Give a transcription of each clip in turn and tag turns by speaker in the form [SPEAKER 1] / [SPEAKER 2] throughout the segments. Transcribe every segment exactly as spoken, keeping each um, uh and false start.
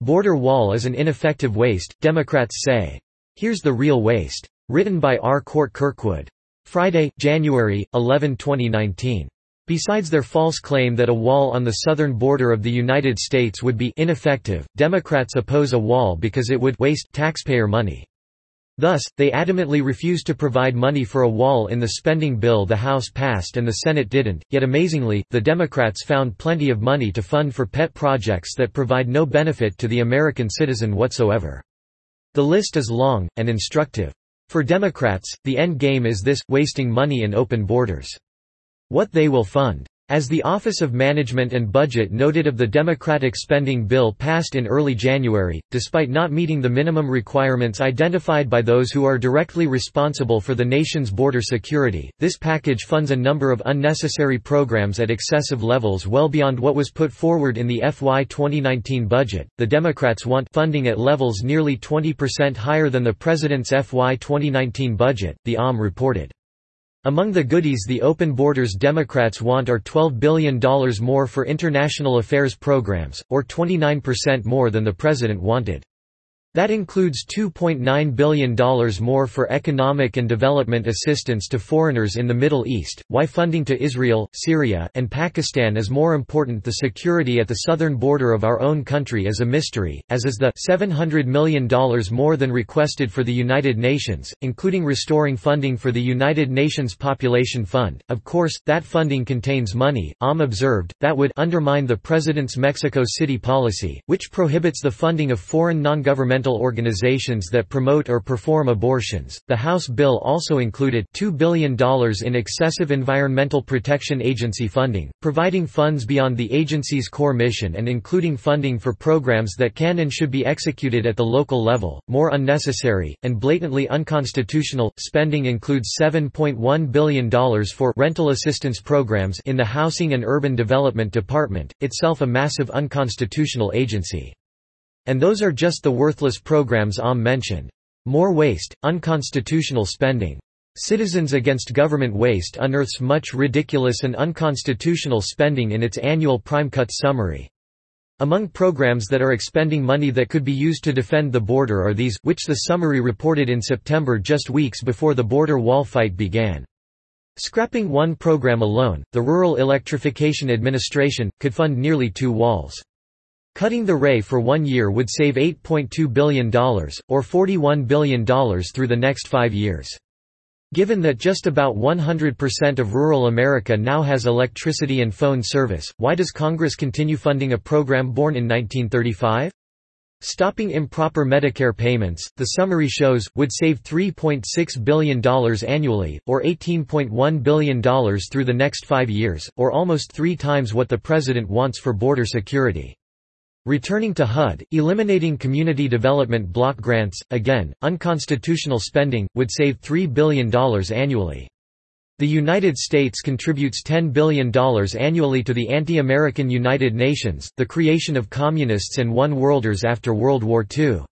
[SPEAKER 1] Border wall is an ineffective waste, Democrats say. Here's the real waste. Written by R. Court Kirkwood. Friday, January eleventh twenty nineteen. Besides their false claim that a wall on the southern border of the United States would be ineffective, Democrats oppose a wall because it would waste taxpayer money. Thus, they adamantly refuse to provide money for a wall in the spending bill the House passed and the Senate didn't, yet amazingly, the Democrats found plenty of money to fund for pet projects that provide no benefit to the American citizen whatsoever. The list is long, and instructive. For Democrats, the end game is this, wasting money in open borders. What they will fund. As the Office of Management and Budget noted of the Democratic spending bill passed in early January, despite not meeting the minimum requirements identified by those who are directly responsible for the nation's border security, this package funds a number of unnecessary programs at excessive levels well beyond what was put forward in the F Y twenty nineteen budget. The Democrats want funding at levels nearly twenty percent higher than the president's F Y twenty nineteen budget, the A M reported. Among the goodies the open borders Democrats want are twelve billion dollars more for international affairs programs, or twenty-nine percent more than the president wanted. That includes two point nine billion dollars more for economic and development assistance to foreigners in the Middle East. Why funding to Israel, Syria, and Pakistan is more important. The security at the southern border of our own country is a mystery, as is the seven hundred million dollars more than requested for the United Nations, including restoring funding for the United Nations Population Fund. Of course, that funding contains money, A M observed, that would undermine the president's Mexico City policy, which prohibits the funding of foreign non-governmental organizations that promote or perform abortions. The House bill also included two billion dollars in excessive Environmental Protection Agency funding, providing funds beyond the agency's core mission and including funding for programs that can and should be executed at the local level. More unnecessary, and blatantly unconstitutional, spending includes seven point one billion dollars for rental assistance programs in the Housing and Urban Development Department, itself a massive unconstitutional agency. And those are just the worthless programs A M mentioned. More waste, unconstitutional spending. Citizens Against Government Waste unearths much ridiculous and unconstitutional spending in its annual Prime Cuts summary. Among programs that are expending money that could be used to defend the border are these, which the summary reported in September, just weeks before the border wall fight began. Scrapping one program alone, the Rural Electrification Administration, could fund nearly two walls. Cutting the R A for one year would save eight point two billion dollars, or forty-one billion dollars through the next five years. Given that just about one hundred percent of rural America now has electricity and phone service, why does Congress continue funding a program born in nineteen thirty-five? Stopping improper Medicare payments, the summary shows, would save three point six billion dollars annually, or eighteen point one billion dollars through the next five years, or almost three times what the president wants for border security. Returning to H U D, eliminating community development block grants, again, unconstitutional spending, would save three billion dollars annually. The United States contributes ten billion dollars annually to the anti-American United Nations, the creation of communists and one-worlders after World War Two.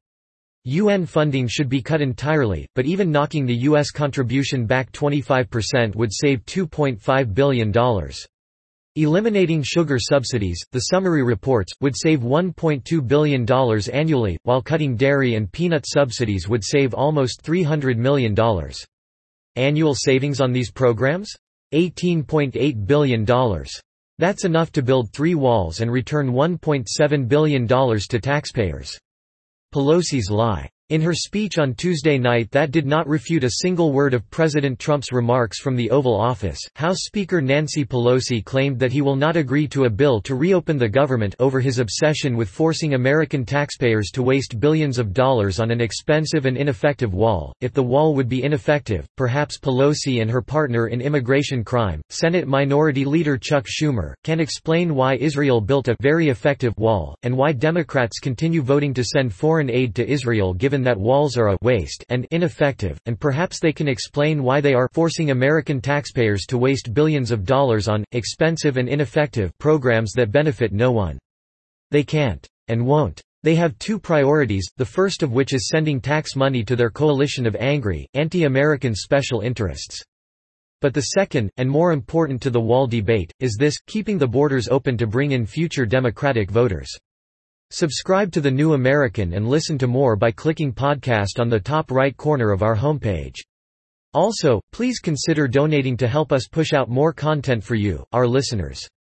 [SPEAKER 1] U N funding should be cut entirely, but even knocking the U S contribution back twenty-five percent would save two point five billion dollars. Eliminating sugar subsidies, the summary reports, would save one point two billion dollars annually, while cutting dairy and peanut subsidies would save almost three hundred million dollars. Annual savings on these programs? eighteen point eight billion dollars. That's enough to build three walls and return one point seven billion dollars to taxpayers. Pelosi's lie. In her speech on Tuesday night that did not refute a single word of President Trump's remarks from the Oval Office, House Speaker Nancy Pelosi claimed that he will not agree to a bill to reopen the government over his obsession with forcing American taxpayers to waste billions of dollars on an expensive and ineffective wall. If the wall would be ineffective, perhaps Pelosi and her partner in immigration crime, Senate Minority Leader Chuck Schumer, can explain why Israel built a very effective wall, and why Democrats continue voting to send foreign aid to Israel given that walls are a waste and ineffective, and perhaps they can explain why they are forcing American taxpayers to waste billions of dollars on expensive and ineffective programs that benefit no one. They can't. And won't. They have two priorities, the first of which is sending tax money to their coalition of angry, anti-American special interests. But the second, and more important to the wall debate, is this, keeping the borders open to bring in future Democratic voters. Subscribe to The New American and listen to more by clicking podcast on the top right corner of our homepage. Also, please consider donating to help us push out more content for you, our listeners.